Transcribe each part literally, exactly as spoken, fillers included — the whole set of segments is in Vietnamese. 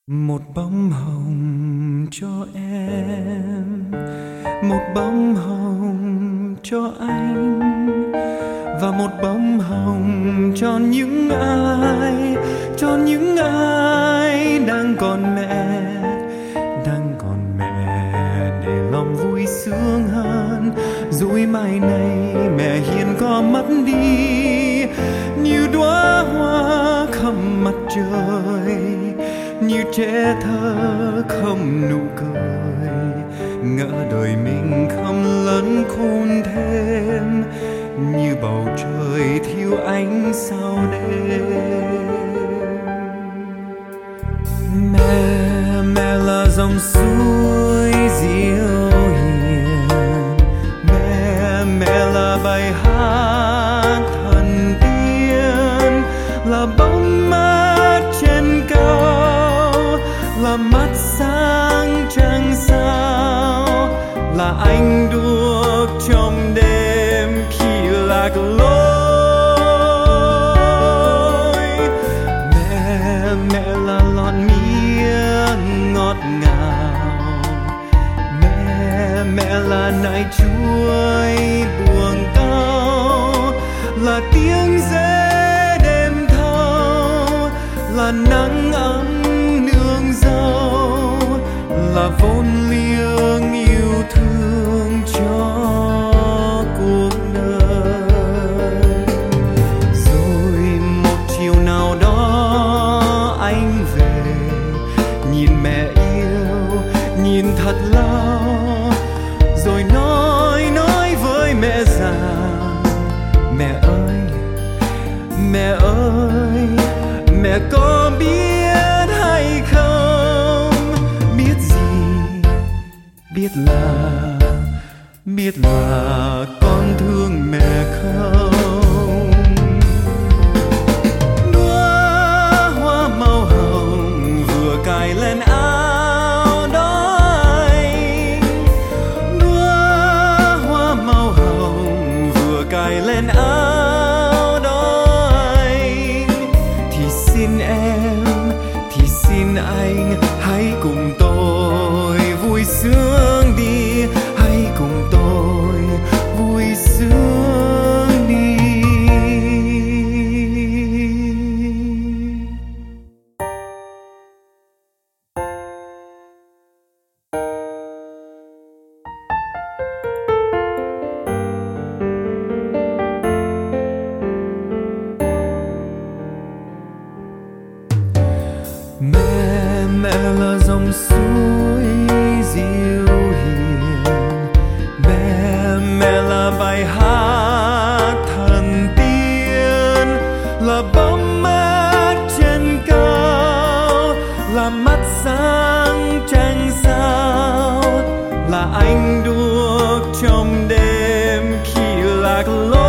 Một bông hồng cho em, một bông hồng cho anh, và một bông hồng cho những ai, cho những ai đang còn mẹ, đang còn mẹ, để lòng vui sướng hơn. Rồi mai này mẹ hiền có mất đi, như đóa hoa không mặt trời, như trẻ thơ không nụ cười. Ngỡ đời mình không lớn khôn thêm, như bầu trời thiếu ánh sao đêm. Mẹ, mẹ là dòng suối dịu hiền, mẹ, mẹ là bài hát thần tiên, là bóng mát trên cao, là mắt sáng trăng sao, là ánh đuốc trong đêm khi lạc lối. Mẹ, mẹ là lon mía ngọt ngào, mẹ, mẹ là nải chuối buồng cao, là tiếng dế đêm thâu, là nắng ấm nương dâu, là vốn liếng yêu thương cho cuộc đời. Rồi một chiều nào đó anh về, nhìn mẹ yêu, nhìn thật lâu, rồi nói nói với mẹ rằng: mẹ ơi, mẹ ơi, mẹ có biết hay không? Biết gì? Biết là, biết là con thương mẹ không? Đóa hoa màu hồng vừa cài lên áo đó anh, đóa hoa màu hồng vừa cài lên áo đó anh. Thì xin em, thì xin anh, hãy cùng tôi vui sướng đi, hãy cùng tôi vui sướng đi. Mẹ, mẹ là dòng suối dịu hiền, mẹ, mẹ là bài hát thần tiên, là bóng mát trên cao, là mắt sáng trăng sao, là ánh đuốc trong đêm khi lạc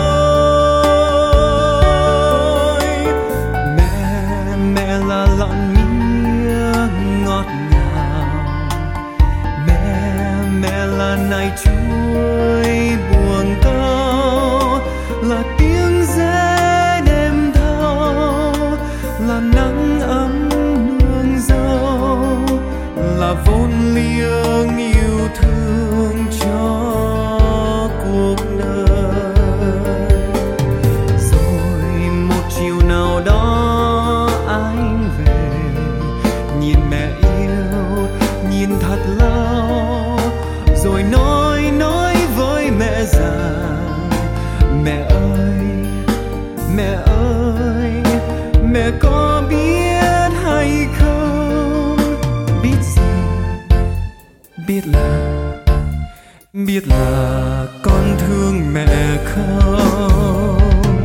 lối. Mẹ, mẹ là lọn ngọt ngào, mẹ, mẹ là nải chuối buồng cao, là tiếng dế đêm thâu, là nắng ấm nương dâu, là vốn liếng yêu thương cho cuộc đời. Rồi một chiều nào đó anh về, nhìn mẹ yêu, nhìn thật lâu, rồi nói nói với mẹ rằng: mẹ ơi, mẹ ơi, mẹ có biết hay không? Biết gì? Biết là, biết là con thương mẹ không?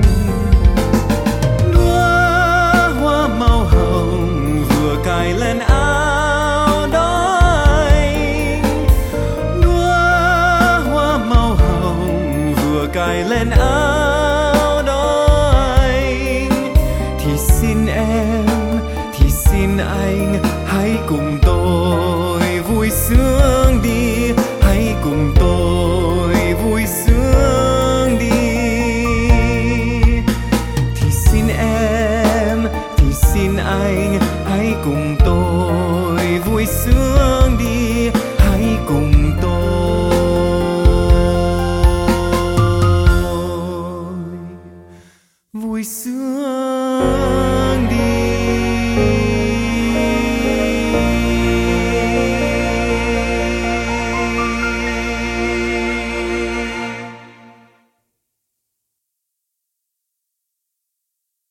Đóa hoa màu hồng vừa cài lên áo đó anh, đóa hoa màu hồng vừa cài lên áo đó anh. Thì xin em, thì xin anh, hãy cùng tôi vui sướng đi, hãy cùng tôi vui sướng đi. Thì xin em, thì xin anh, hãy cùng tôi hướng đi.